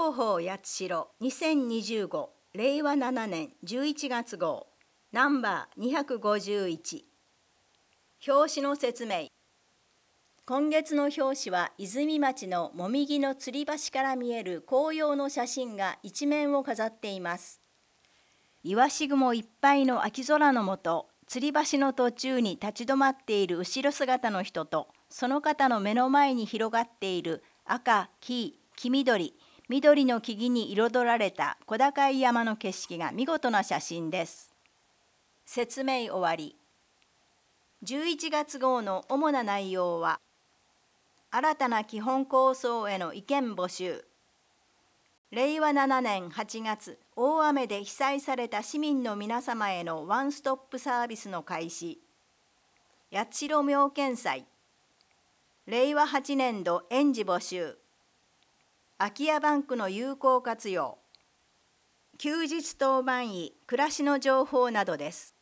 広報八代2025令和7年11月号ナンバー251表紙の説明。今月の表紙は泉町のもみぎの吊り橋から見える紅葉の写真が一面を飾っています。いわし雲いっぱいの秋空の下、吊り橋の途中に立ち止まっている後ろ姿の人と、その方の目の前に広がっている赤、黄緑、緑の木々に彩られた小高い山の景色が見事な写真です。説明終わり。11月号の主な内容は、新たな基本構想への意見募集、令和7年8月、大雨で被災された市民の皆様へのワンストップサービスの開始、八代妙見祭、令和8年度園児募集、空き家バンクの有効活用、休日当番医暮らしの情報などです。